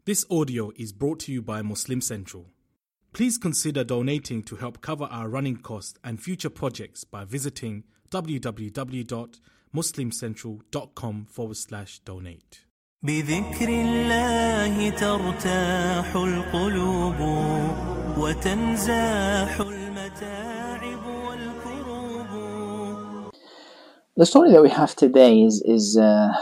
This audio is brought to you by Muslim Central. Please consider donating to help cover our running costs and future projects by visiting www.muslimcentral.com/donate. بذكر الله ترتاح القلوب وتنزاح المتاعب والكروب. The story that we have today is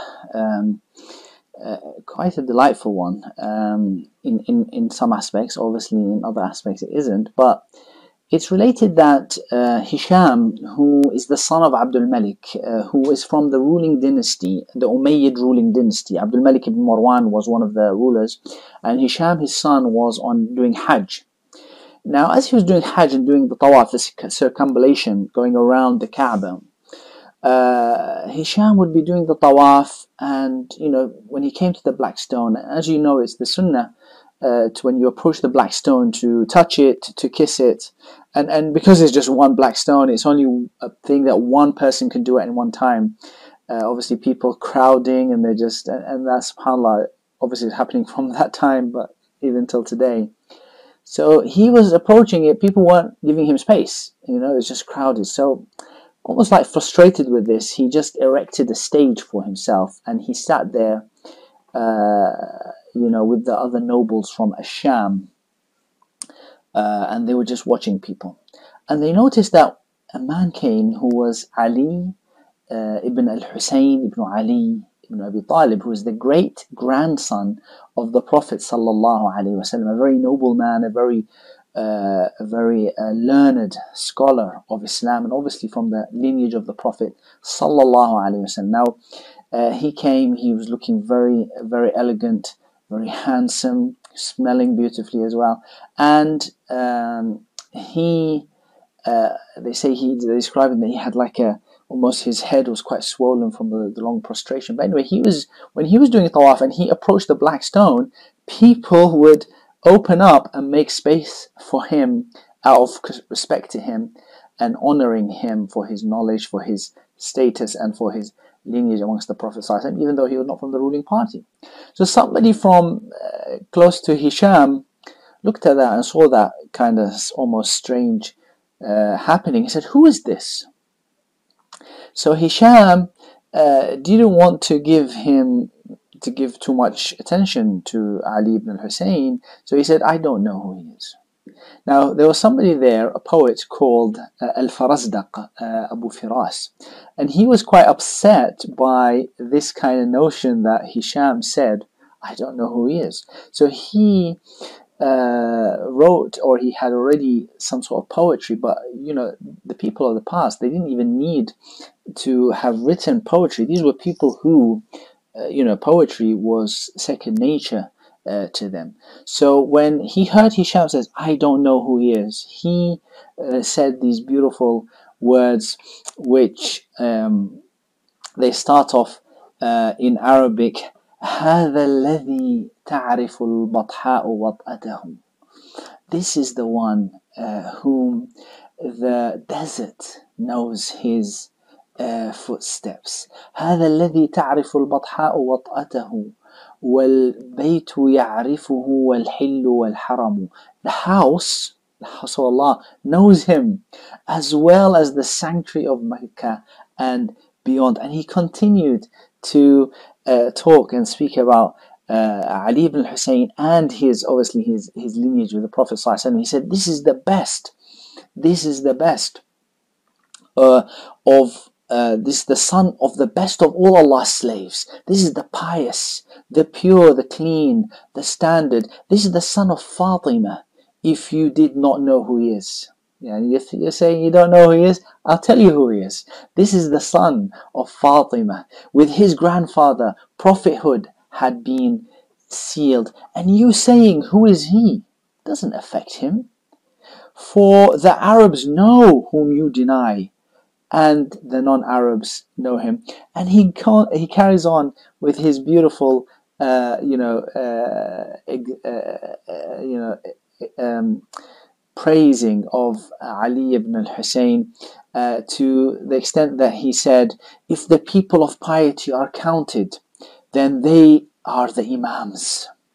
quite a delightful one in some aspects. Obviously, in other aspects it isn't. But it's related that Hisham, who is the son of Abdul Malik, who is from the ruling dynasty, the Umayyad ruling dynasty. Abdul Malik ibn Marwan was one of the rulers, and Hisham, his son, was on doing Hajj. Now, as he was doing Hajj and doing the tawaf, the circumambulation, going around the Kaaba, Hisham would be doing the tawaf, and when he came to the black stone, as you know, it's the sunnah to when you approach the black stone to touch it, to kiss it, and because it's just one black stone, it's only a thing that one person can do at one time. Obviously, people crowding, and and that's subhanAllah, obviously it's happening from that time, but even till today. So he was approaching it, people weren't giving him space, it's just crowded. So almost like frustrated with this, he just erected a stage for himself, and he sat there, with the other nobles from Asham, and they were just watching people. And they noticed that a man came who was Ali ibn al-Husayn ibn Ali ibn Abi Talib, who is the great grandson of the Prophet sallallahu alaihi wasallam, a very noble man, a very learned scholar of Islam, and obviously from the lineage of the Prophet sallallahu alaihi wasallam. Now, he came. He was looking very, very elegant, very handsome, smelling beautifully as well. And they described him that he had almost his head was quite swollen from the long prostration. But anyway, when he was doing tawaf and he approached the black stone, people would open up and make space for him out of respect to him and honoring him for his knowledge, for his status, and for his lineage amongst the Prophet ﷺ, even though he was not from the ruling party. So somebody from close to Hisham looked at that and saw that kind of almost strange happening. He said, "Who is this?" So Hisham didn't want to give too much attention to Ali ibn al-Husayn, so he said, "I don't know who he is." Now, there was somebody there, a poet called Al-Farazdaq, Abu Firas, and he was quite upset by this kind of notion that Hisham said, "I don't know who he is." So he wrote, or he had already some sort of poetry, but the people of the past, they didn't even need to have written poetry. These were people who poetry was second nature to them. So when he heard Hisham says, "I don't know who he is," he said these beautiful words, which they start off in Arabic, هذا الذي تعرف البطحاء وطأته. This is the one whom the desert knows his footsteps. هذا الذي تعرف البطحاء وطأته والبيت يعرفه والحل والحرم. The house of Allah, knows him as well as the sanctuary of Mecca and beyond. And he continued to talk and speak about Ali ibn al-Husayn and his lineage with the Prophet ﷺ. He said, this is the best this is the son of the best of all Allah's slaves. This is the pious, the pure, the clean, the standard. This is the son of Fatima. If you did not know who he is, you're saying you don't know who he is? I'll tell you who he is. This is the son of Fatima. With his grandfather, prophethood had been sealed. And you saying, who is he? Doesn't affect him. For the Arabs know whom you deny, and the non-Arabs know him. And he carries on with his beautiful, praising of Ali ibn al-Husayn to the extent that he said, if the people of piety are counted, then they are the Imams.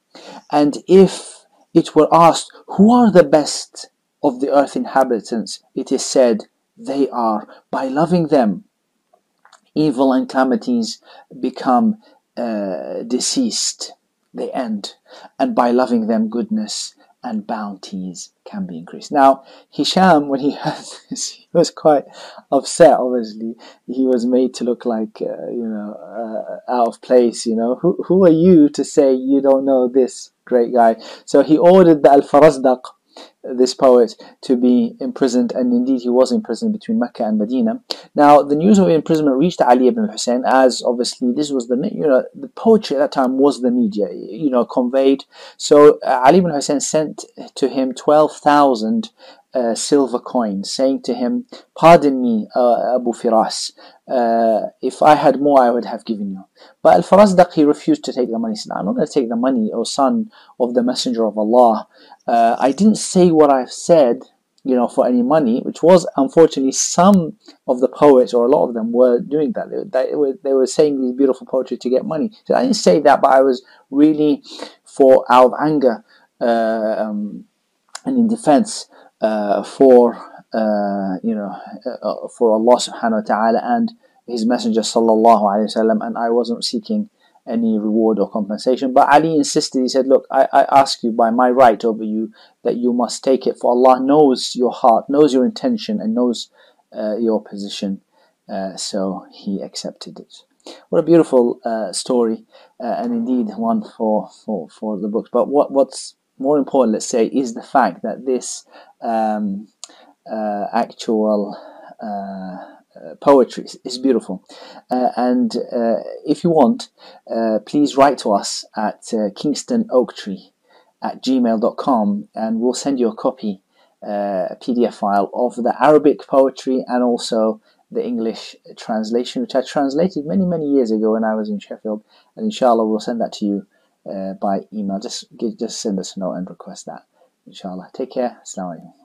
And if it were asked, who are the best of the earth inhabitants? It is said, they are. By loving them, evil and calamities become deceased. They end. And by loving them, goodness and bounties can be increased. Now, Hisham, when he heard this, he was quite upset, obviously. He was made to look like, out of place, Who are you to say you don't know this great guy? So he ordered the Al-Farazdaq, this poet, to be imprisoned, and indeed he was imprisoned between Mecca and Medina. Now, the news of imprisonment reached Ali ibn Hussein, as obviously this was the poetry at that time was the media, conveyed. So Ali ibn Hussein sent to him 12,000 silver coins, saying to him, pardon me, Abu Firas, if I had more I would have given you. But Al-Farazdaq, he refused to take the money. He said, I'm not going to take the money, O son of the Messenger of Allah. I didn't say what I've said, for any money, which was, unfortunately, some of the poets, or a lot of them, were doing that. They were saying these beautiful poetry to get money. So I didn't say that, but I was really out of anger and in defense for Allah subhanahu wa ta'ala and His Messenger sallallahu alayhi wa sallam, and I wasn't seeking any reward or compensation. But Ali insisted. He said, look, I ask you by my right over you that you must take it, for Allah knows your heart, knows your intention, and knows your position. So he accepted it. What a beautiful story, and indeed one for the books. But what's more important, let's say, is the fact that this actual poetry is beautiful, and if you want, please write to us at kingstonoaktree@gmail.com, and we'll send you a copy, a PDF file of the Arabic poetry and also the English translation, which I translated many years ago when I was in Sheffield, and inshallah we'll send that to you by email. Just send us a note and request that, inshallah. Take care. Assalamu alaikum.